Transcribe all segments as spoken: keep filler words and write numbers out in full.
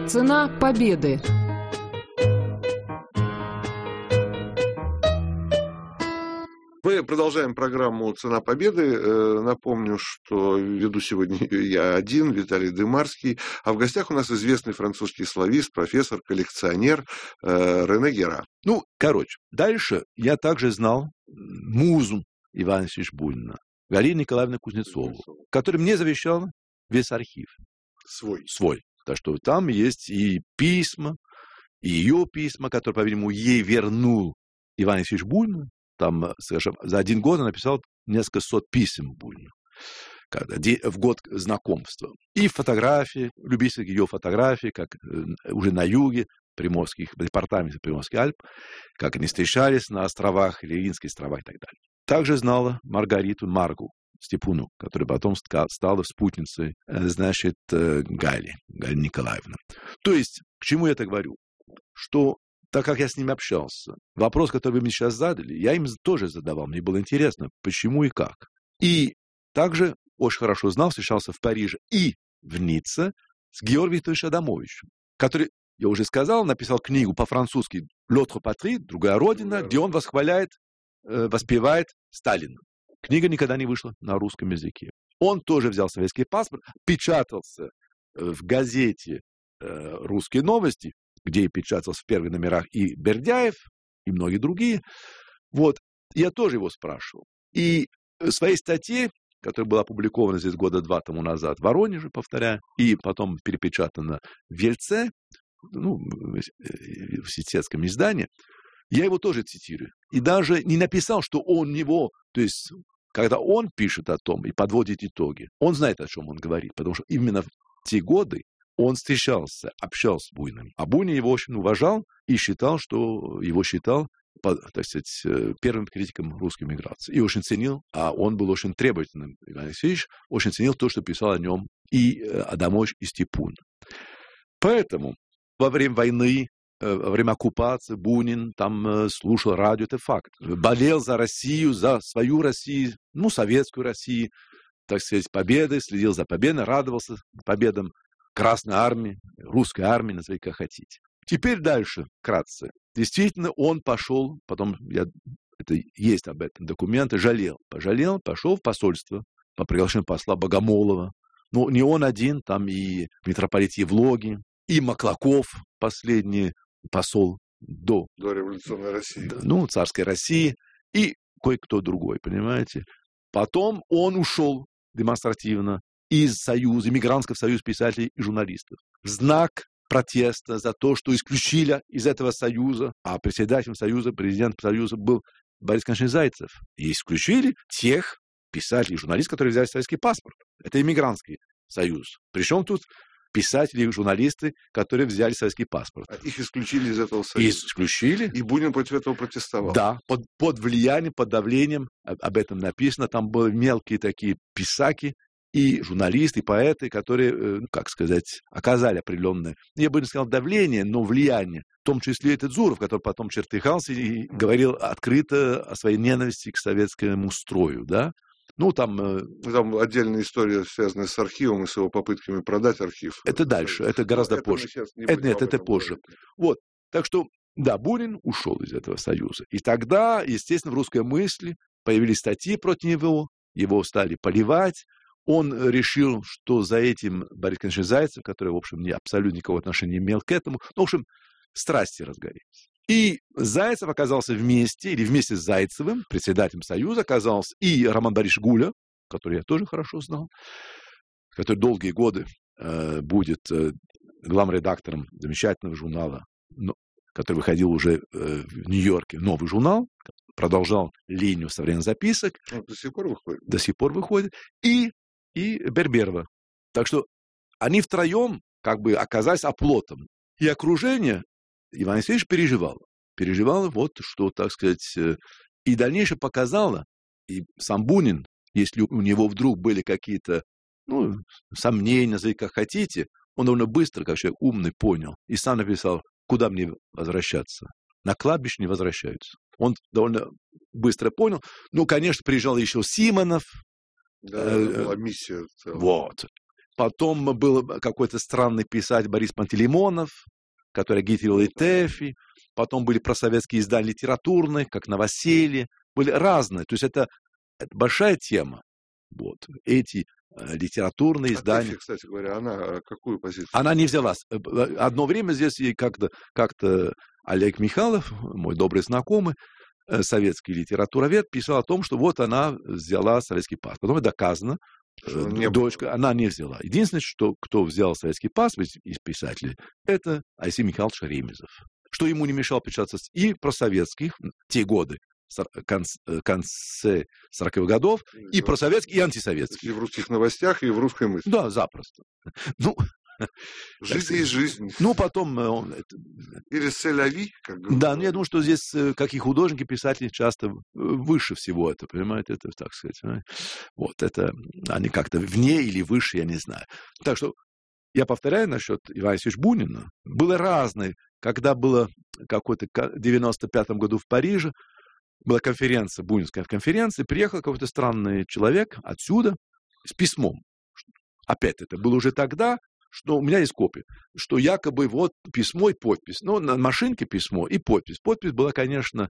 Цена победы. Мы продолжаем программу «Цена победы». Напомню, что веду сегодня я один, Виталий Дымарский. А в гостях у нас известный французский славист, профессор, коллекционер Рене Гера. Ну, короче, дальше я также знал музу Ивана Ильича Бунина, Галину Николаевну Кузнецову, который мне завещал весь архив. Свой. Свой. Так что там есть и письма, и ее письма, которые, по-видимому, ей вернул Иван Ильич Бунин. Там, скажем, за один год он написал несколько сот писем Бунину в год знакомства. И фотографии, любительские ее фотографии, как уже на юге, приморских, департаменте Приморских Альп, как они встречались на островах, Ильинских островах и так далее. Также знала Маргариту Маргу Степуну, которая потом стала спутницей, значит, Гали, Гали Николаевна. То есть, к чему я это говорю? Что так как я с ними общался, вопрос, который вы мне сейчас задали, я им тоже задавал. Мне было интересно, почему и как. И также очень хорошо знал, встречался в Париже и в Ницце с Георгием Викторовичем Адамовичем, который, я уже сказал, написал книгу по-французски «L'autre patrie», «Другая родина», где он восхваляет, воспевает Сталина. Книга никогда не вышла на русском языке. Он тоже взял советский паспорт, печатался в газете «Русские новости», где и печатался в первых номерах и Бердяев, и многие другие. Вот, я тоже его спрашивал. И в своей статье, которая была опубликована здесь года два тому назад в Воронеже, повторяю, и потом перепечатана в Ельце, ну, в университетском издании, я его тоже цитирую. И даже не написал, что он него, то есть, когда он пишет о том и подводит итоги, он знает, о чем он говорит, потому что именно в те годы он встречался, общался с Буниным. А Бунин его очень уважал и считал, что его считал, так сказать, первым критиком русской миграции. И очень ценил, а он был очень требовательным, Иван Алексеевич, очень ценил то, что писал о нем и Адамович, и Степун. Поэтому во время войны, во время оккупации Бунин там слушал радио, это факт. Болел за Россию, за свою Россию, ну, советскую Россию, так сказать, победы, следил за победой, радовался победам Красной армии, русской армии, назовите как хотите. Теперь дальше, вкратце. Действительно, он пошел, потом, я, это есть об этом документы, жалел. Пожалел, пошел в посольство по приглашению посла Богомолова. Ну, не он один, там и митрополит Евлогий, и Маклаков, последний посол до... До революционной России. Ну, царской России, и кое-кто другой, понимаете. Потом он ушел демонстративно из Союза, Иммигрантского союза писателей и журналистов. В знак протеста за то, что исключили из этого союза, а председателем союза, президентом союза был Борис Константинович Зайцев. И исключили тех писателей и журналистов, которые взяли советский паспорт. Это Иммигрантский союз. Причем тут писатели и журналисты, которые взяли советский паспорт. А их исключили из этого союза? Исключили. И Бунин против этого протестовал? Да, под, под влиянием, под давлением, об этом написано, там были мелкие такие писаки, и журналисты, и поэты, которые, ну, как сказать, оказали определенное, я бы не сказал давление, но влияние. В том числе и Дзуров, который потом чертыхался и говорил открыто о своей ненависти к советскому строю, да. Ну, там... Там отдельная история, связанная с архивом и с его попытками продать архив. Это дальше, это гораздо это позже. Не это, нет, это позже. Говорить. Вот, так что, да, Бунин ушел из этого союза. И тогда, естественно, в русской мысли появились статьи против него, его стали поливать. Он решил, что за этим Борис Константинович Зайцев, который, в общем, не, абсолютно никакого отношения не имел к этому, ну, в общем, страсти разгорелись. И Зайцев оказался вместе, или вместе с Зайцевым, председателем Союза, оказался и Роман Борисович Гуля, который я тоже хорошо знал, который долгие годы э, будет э, главным редактором замечательного журнала, ну, который выходил уже э, в Нью-Йорке, новый журнал, продолжал линию современных записок. Он до сих пор выходит. До сих пор выходит. И и Берберова. Так что они втроем как бы оказались оплотом. И окружение Иван Алексеевич переживало. Переживало вот, что, так сказать, и дальнейшее показало. И сам Бунин, если у него вдруг были какие-то, ну, сомнения, назовите как хотите, он довольно быстро, как человек умный, понял. И сам написал, куда мне возвращаться. На кладбище не возвращаются. Он довольно быстро понял. Ну, конечно, приезжал еще Симонов. Да, это была миссия. Вот. Потом был какой-то странный писатель Борис Пантелеймонов, который агитировал ИТЭФи. Потом были просоветские издания литературные, как «Новоселье». Были разные. То есть это, это большая тема. Вот. Эти э, литературные издания. ИТЭФи, кстати говоря, она какую позицию? Она не взялась. Одно время здесь как-то, как-то Олег Михайлов, мой добрый знакомый, советский литературовед, писал о том, что вот она взяла советский паспорт. Потом доказано, что дочка, она не взяла. Единственное, что кто взял советский паспорт из писателей, это Алексей Михайлович Ремезов. Что ему не мешало печататься и про советских те годы, конце сороковых годов, и про советских, и антисоветских. И в русских новостях, и в русской мысли. Да, запросто. Ну, жизнь есть жизнь. Ну, потом... Он, Или «Сель-Ави», как говорят. Да, ну, я думаю, что здесь, как и художники, писатели часто выше всего это, понимаете, это, так сказать, понимаете? Вот, это они как-то вне или выше, я не знаю. Так что, я повторяю насчет Ивана Васильевича Бунина. Было разное. Когда было какой-то в девяносто пятом году в Париже, была конференция, бунинская конференция, приехал какой-то странный человек отсюда с письмом. Опять это было уже тогда, что у меня есть копия, что якобы вот письмо и подпись. Ну, на машинке письмо и подпись. Подпись была, конечно,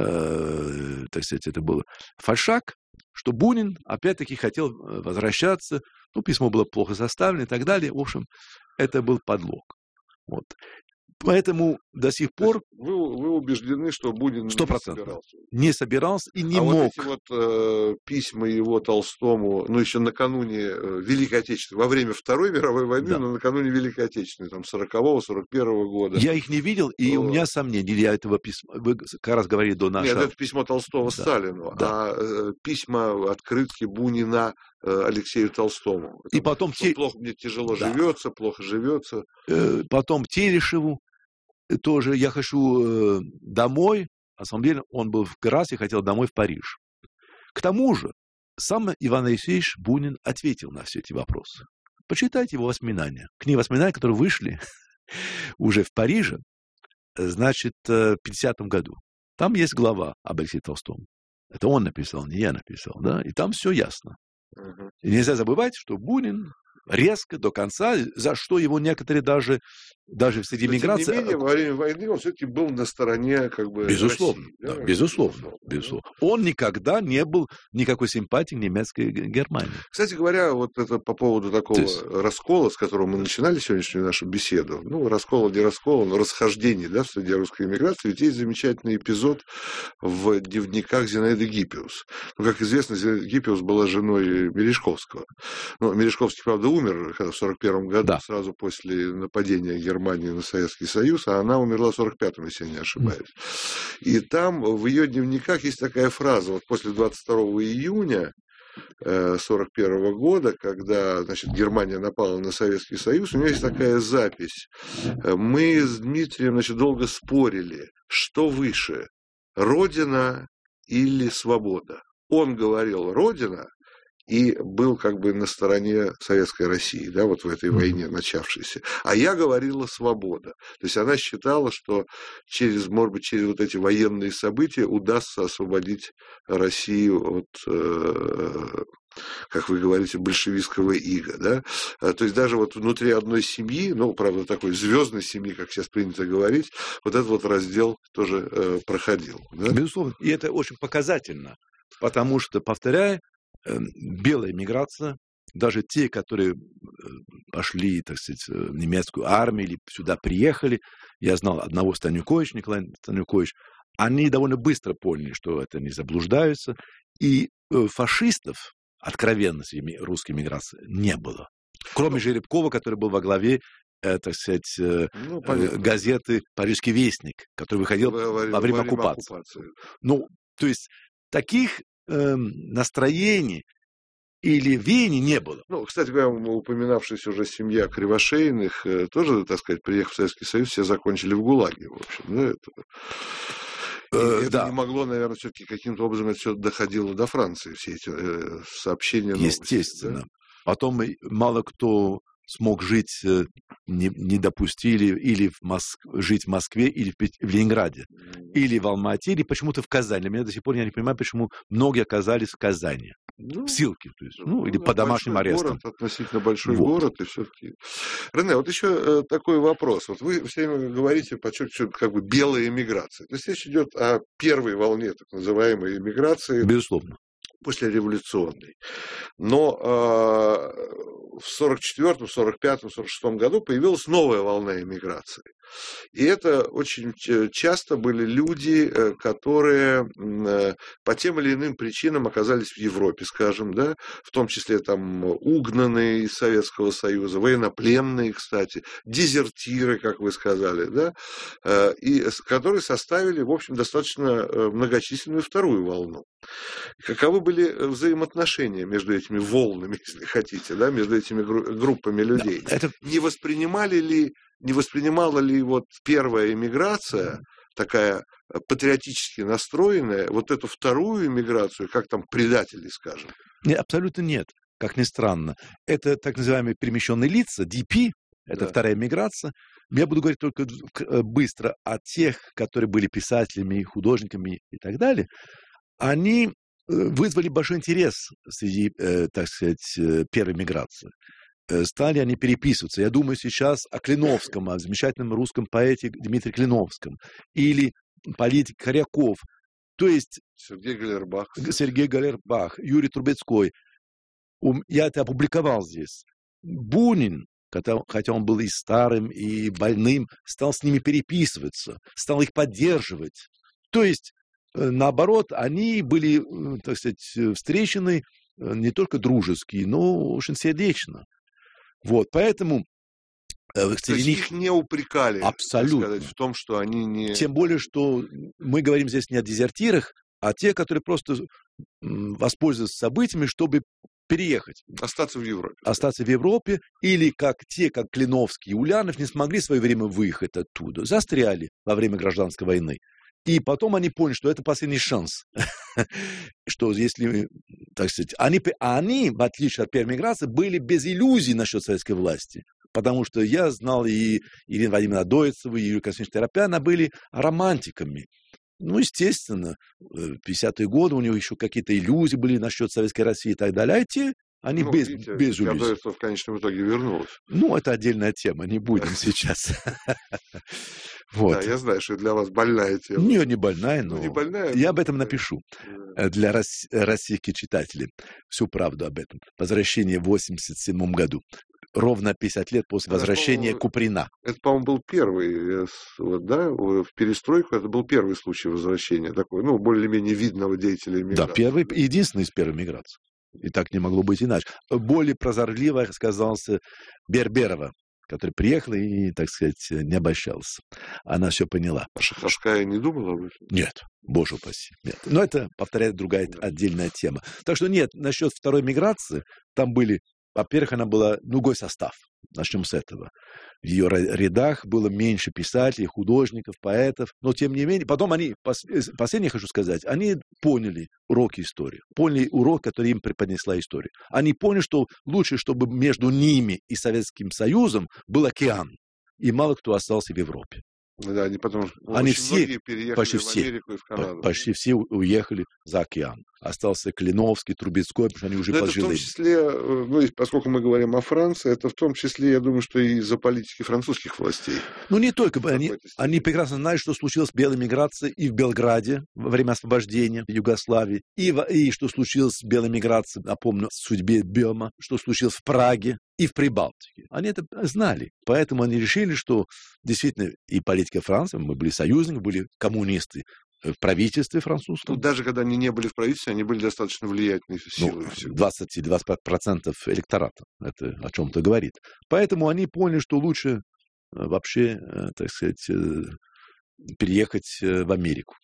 э, так сказать, это был фальшак, что Бунин опять-таки хотел возвращаться. Ну, письмо было плохо составлено и так далее. В общем, это был подлог. Вот. Поэтому до сих пор... Вы, вы убеждены, что Бунин сто процентов не собирался? Не собирался и не а мог. А вот эти вот э, письма его Толстому, ну, еще накануне э, Великой Отечественной, во время Второй мировой войны, да. но накануне Великой Отечественной, там, сорокового сорок первого года. Я их не видел, и но... у меня сомнения. Я этого письма... Вы как раз говорили до нашего... Нет, это письмо Толстого да. Сталину, да. а э, письма, открытки Бунина э, Алексею Толстому. И это, потом... Те... Плохо мне тяжело да. живется, плохо живется. Э, потом Телешеву. Тоже я хочу э, домой, на самом деле он был в Грасе, хотел домой в Париж. К тому же, сам Иван Алексеевич Бунин ответил на все эти вопросы. Почитайте его воспоминания. Книги воспоминаний, которые вышли уже в Париже, значит, в пятидесятом году. Там есть глава об Алексее Толстом. Это он написал, не я написал. Да? И там все ясно. И нельзя забывать, что Бунин резко, до конца, за что его некоторые даже, даже в среди миграции... Тем не менее, во время войны он все-таки был на стороне как бы безусловно, России. Да, да? безусловно, безусловно, безусловно. Он никогда не был никакой симпатии к немецкой Германии. Кстати говоря, вот это по поводу такого есть... раскола, с которого мы начинали сегодняшнюю нашу беседу, ну, раскола, не раскола, но расхождение, да, среди русской эмиграции, ведь есть замечательный эпизод в дневниках Зинаиды Гиппиус. Ну, как известно, Зинаида Гиппиус была женой Мережковского. Ну, Мережковский, правда, умер когда в сорок первом году, да. сразу после нападения Германии на Советский Союз, а она умерла в сорок пятом, если я не ошибаюсь. Mm. И там в ее дневниках есть такая фраза, вот после двадцать второго июня сорок первого года, когда, значит, Германия напала на Советский Союз, у нее есть такая запись. Мы с Дмитрием, значит, долго спорили, что выше, Родина или свобода. Он говорил «Родина», и был как бы на стороне Советской России, да, вот в этой войне начавшейся. А я говорила «свобода». То есть она считала, что через, может быть, через вот эти военные события удастся освободить Россию от, э, как вы говорите, большевистского ига, да. То есть даже вот внутри одной семьи, ну, правда, такой звездной семьи, как сейчас принято говорить, вот этот вот раздел тоже э, проходил. Да? Безусловно. И это очень показательно, потому что, повторяю, белая миграция, даже те, которые пошли, так сказать, в немецкую армию или сюда приехали, я знал одного Станюковича, Николая Станюковича, они довольно быстро поняли, что это не заблуждаются, и фашистов, откровенно среди русской миграции, не было. Кроме Жеребкова, который был во главе, так сказать, ну, газеты «Парижский вестник», который выходил во, во, во время оккупации. оккупации. Ну, то есть таких настроений или веяний не было. Ну, кстати говоря, упоминавшаяся уже семья Кривошеиных тоже, так сказать, приехав в Советский Союз, все закончили в ГУЛАГе, в общем. Да, это... Э, это да. не могло, наверное, все-таки каким-то образом это все доходило до Франции, все эти э, сообщения. Естественно. Новости, да? Потом мало кто смог жить, не, не допустили или в Моск... жить в Москве, или в, Пет... в Ленинграде, или в Алма-Ате, или почему-то в Казани. Для меня до сих пор я не понимаю, почему многие оказались в Казани. Ну, в ссылке, то есть, ну, ну или по домашним арестам. Город, относительно большой вот. город, и все-таки. Рене, вот еще э, такой вопрос. Вот вы все время говорите, подчеркиваете, как бы белая эмиграция. То есть речь идет о первой волне так называемой эмиграции. Безусловно. Послереволюционной. Но э, в сорок четвёртом, сорок пятом, сорок шестом году появилась новая волна эмиграции. И это очень часто были люди, которые по тем или иным причинам оказались в Европе, скажем, да, в том числе там угнанные из Советского Союза, военнопленные, кстати, дезертиры, как вы сказали, да, и которые составили, в общем, достаточно многочисленную вторую волну. Каковы были взаимоотношения между этими волнами, если хотите, да, между этими группами людей? Да, это... Не воспринимали ли Не воспринимала ли вот первая эмиграция, такая патриотически настроенная, вот эту вторую эмиграцию, как там предатели, скажем? Нет, абсолютно нет, как ни странно. Это так называемые перемещенные лица, ди пи, это да. Вторая эмиграция. Я буду говорить только быстро о тех, которые были писателями, художниками и так далее. Они вызвали большой интерес среди, так сказать, первой эмиграции. Стали они переписываться. Я думаю сейчас о Клиновском, о замечательном русском поэте Дмитрии Клиновском. Или политик Коряков. То есть... Сергей Галербах. Сергей Галербах, Юрий Трубецкой. Я это опубликовал здесь. Бунин, хотя он был и старым, и больным, стал с ними переписываться, стал их поддерживать. То есть, наоборот, они были, так сказать, встречены не только дружески, но очень сердечно. Вот, поэтому... То есть них не упрекали, абсолютно. Сказать, в том, что они не... Тем более, что мы говорим здесь не о дезертирах, а те, которые просто воспользуются событиями, чтобы переехать. Остаться в Европе. Остаться в Европе, или как те, как Клиновский и Ульянов, не смогли в свое время выехать оттуда, застряли во время гражданской войны. И потом они поняли, что это последний шанс. Что если, так сказать, они, они, в отличие от первой миграции, были без иллюзий насчет советской власти. Потому что я знал и Ирину Владимировну Дойцеву, и Юрия Константиновича Торопяна, были романтиками. Ну, естественно, в пятидесятые годы у него еще какие-то иллюзии были насчет советской России и так далее. А те, они ну, без, видите, без иллюзий. Дойцева в конечном итоге вернулась. Ну, это отдельная тема, не будем сейчас. Вот. Да, я знаю, что для вас больная тема. Не, не больная, но ну, не больная, я но... об этом напишу да. Для рос... российских читателей. Всю правду об этом. Возвращение в восемьдесят седьмом году. Ровно пятьдесят лет после возвращения это, Куприна. Это, по-моему, был первый, вот, да, в перестройку, это был первый случай возвращения такой, ну, более-менее видного деятеля эмиграции. Да, первый, единственный из первой миграции. И так не могло быть иначе. Более прозорливо оказался Берберова, который приехал и, так сказать, не обольщался. Она все поняла. А Шаховская не думала об этом? Нет, боже упаси. Нет. Но это, повторяю, другая да. отдельная тема. Так что нет, насчет второй миграции, там были, во-первых, она была другой состав. Начнем с этого. В ее рядах было меньше писателей, художников, поэтов, но тем не менее, потом они, последнее хочу сказать, они поняли уроки истории, поняли урок, который им преподнесла история. Они поняли, что лучше, чтобы между ними и Советским Союзом был океан, и мало кто остался в Европе. Да, они потом они все, почти в Америку все, и в Канаду. Почти все уехали за океан. Остался Клиновский, Трубецкой, потому что они уже пожилые. Это в том числе, ну, поскольку мы говорим о Франции, это в том числе, я думаю, что и из-за политики французских властей. Ну, не только. Они, они прекрасно знают, что случилось с белой миграцией и в Белграде во время освобождения Югославии, и, в, и что случилось с белой миграцией, напомню, в судьбе Бёма, что случилось в Праге и в Прибалтике. Они это знали. Поэтому они решили, что действительно и политика Франции, мы были союзники, были коммунисты, в правительстве французском. Тут даже когда они не были в правительстве, они были достаточно влиятельной силой. Ну, двадцать-двадцать пять процентов электората. Это о чем-то говорит. Поэтому они поняли, что лучше вообще, так сказать, переехать в Америку.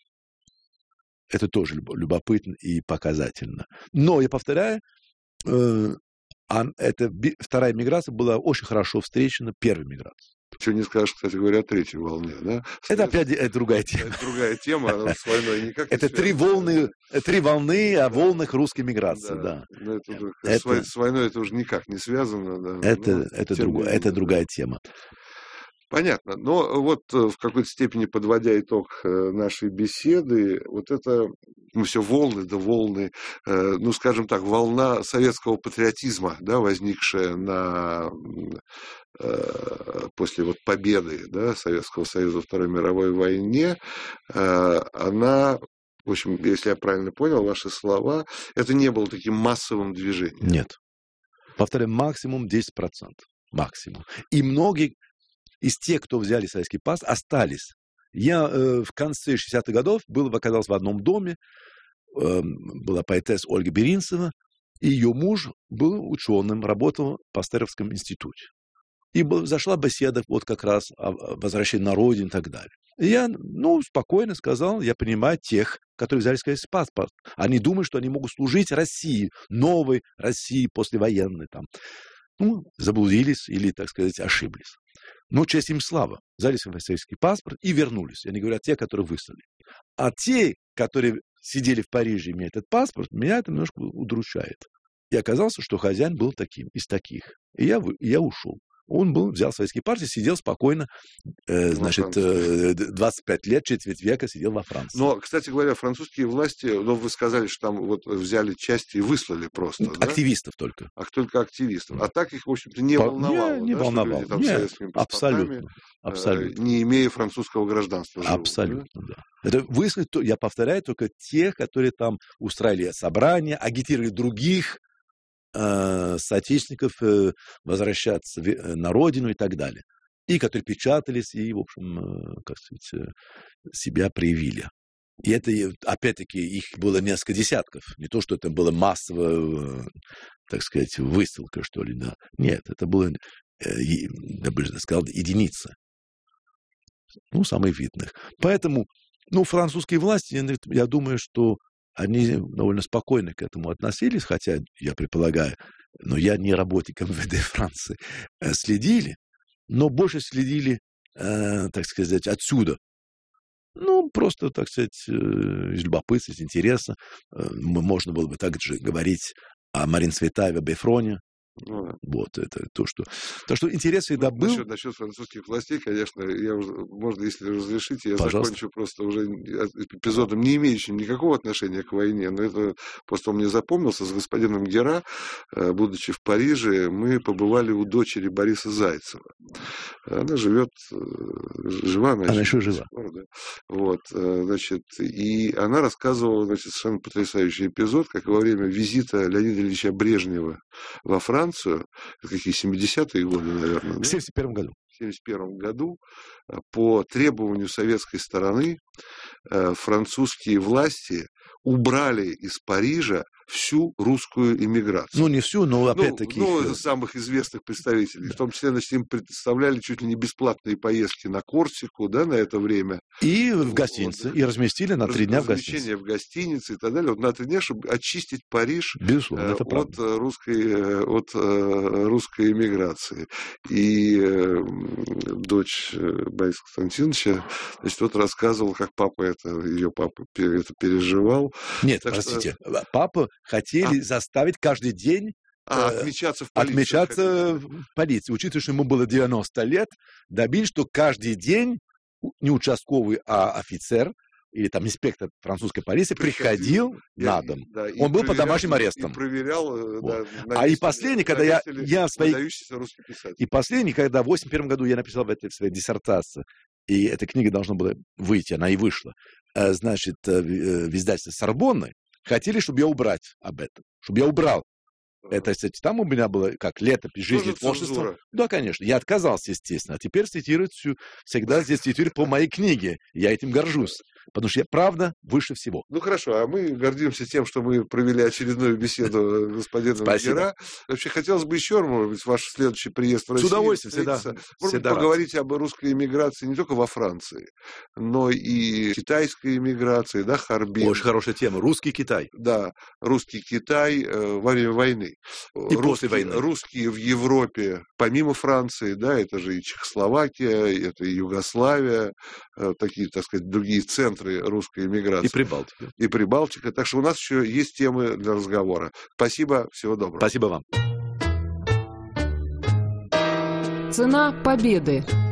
Это тоже любопытно и показательно. Но, я повторяю, А эта вторая миграция была очень хорошо встречена первой миграцией. Чего не скажешь, кстати говоря, о третьей волне, да? Это опять это другая тема. Это другая тема, она с войной никак не это три волны, три волны о волнах русской миграции, да. да. Это, это, с войной это уже никак не связано. Да. Это, ну, это, друг, это другая тема. Понятно. Но вот в какой-то степени, подводя итог нашей беседы, вот это, ну, все волны, да волны, ну, скажем так, волна советского патриотизма, да, возникшая на, после вот победы, да, Советского Союза во Второй мировой войне, она, в общем, если я правильно понял ваши слова, это не было таким массовым движением. Нет. Повторяю, максимум десять процентов. Максимум. И многие из тех, кто взяли советский паспорт, остались. Я э, в конце шестидесятых годов был, оказался в одном доме, э, была поэтесса Ольга Беринцева, и ее муж был ученым, работал в Пастеровском институте. И был, зашла беседа вот как раз о возвращении на родину и так далее. И я, ну, спокойно сказал, я понимаю тех, которые взяли советский паспорт. Они думают, что они могут служить России, новой России, послевоенной там. Ну, заблудились или, так сказать, ошиблись. Но честь им слава. Взяли советский паспорт и вернулись. Они говорят, те, которые выслали. А те, которые сидели в Париже, имея этот паспорт, меня это немножко удручает. И оказалось, что хозяин был таким, из таких. И я, я ушел. Он был, взял советский паспорт, сидел спокойно, э, значит, э, двадцать пять лет, четверть века сидел во Франции. Но, кстати говоря, французские власти, ну, вы сказали, что там вот взяли часть и выслали просто, активистов да? только. А только активистов. А так их, в общем-то, не По... волновало. Не, не да, волновало. Люди, там, Нет, абсолютно. абсолютно. Э, не имея французского гражданства. Живут, абсолютно, да. да. Это выслали, я повторяю, только тех, которые там устраивали собрания, агитировали других соотечественников возвращаться на родину и так далее. И которые печатались и, в общем, как сказать, себя проявили. И это, опять-таки, их было несколько десятков. Не то, что это было массовая, так сказать, высылка, что ли, да. Нет, это было, я бы сказал, единицы. Ну, самых видных. Поэтому, ну, французские власти, я думаю, что они довольно спокойно к этому относились, хотя, я предполагаю, но я не работник эм вэ дэ Франции, следили, но больше следили, э, так сказать, отсюда. Ну, просто, так сказать, из любопытства, из интереса. Можно было бы также говорить о Марин Цветаеве, Бефроне. Ну, да. Вот это то, что... То, что интерес всегда был... Насчет, насчет французских властей, конечно, я уже, можно, если разрешите, я Пожалуйста. закончу просто уже эпизодом, не имеющим никакого отношения к войне, но это просто он мне запомнился. С господином Гера, будучи в Париже, мы побывали у дочери Бориса Зайцева. Она живет... Жива, она, она еще жива. Пор, да. Вот, значит, и она рассказывала, значит, совершенно потрясающий эпизод, как во время визита Леонида Ильича Брежнева во Францию, какие семидесятые годы, наверное. В семьдесят первом году. В семьдесят первом году по требованию советской стороны французские власти убрали из Парижа всю русскую иммиграцию. Ну, не всю, но опять-таки... Ну, ну самых известных представителей. Да. В том числе, значит, им предоставляли чуть ли не бесплатные поездки на Корсику, да, на это время. И в гостинице. Вот. И разместили на три дня в гостинице. Размещение в гостинице и так далее. Вот на три дня, чтобы очистить Париж Безусловно, это от, русской, от русской иммиграции. И дочь Бориса Константиновича, значит, вот рассказывал, как папа это, ее папа это переживал. Нет, так простите, что... папа хотели а. заставить каждый день а, э, отмечаться в полиции. Отмечаться в полиции. Учитывая, что ему было девяносто лет, добились, что каждый день не участковый, а офицер или там инспектор французской полиции приходил, приходил на дом. Да, Он был под домашним арестом. И проверял. Вот. Да, а и последний, когда я, я свои... И последний, когда в восемьдесят первом году я написал в этой в своей диссертации, и эта книга должна была выйти, она и вышла, значит, в издательстве Сорбонны, хотели, чтобы я убрать об этом, чтобы я убрал. Это, кстати, там у меня было как летопись жизни творчества. Да, конечно. Я отказался, естественно. А теперь цитируют всю, всегда здесь цитируют по моей книге. Я этим горжусь. Потому что я, правда, выше всего. Ну, хорошо, а мы гордимся тем, что мы провели очередную беседу с господином Гера. Вообще, хотелось бы еще, может быть, ваш следующий приезд в Россию. С удовольствием, всегда. Может всегда быть, поговорить об русской эмиграции не только во Франции, но и китайской эмиграции, да, Харбин. Очень хорошая тема. Русский Китай. Да, русский Китай э, во время войны. И русские, после войны. Русские в Европе, помимо Франции, да, это же и Чехословакия, это и Югославия, э, такие, так сказать, другие центры русской эмиграции. И Прибалтика. И Прибалтика. Так что у нас еще есть темы для разговора. Спасибо, всего доброго. Спасибо вам. Цена победы.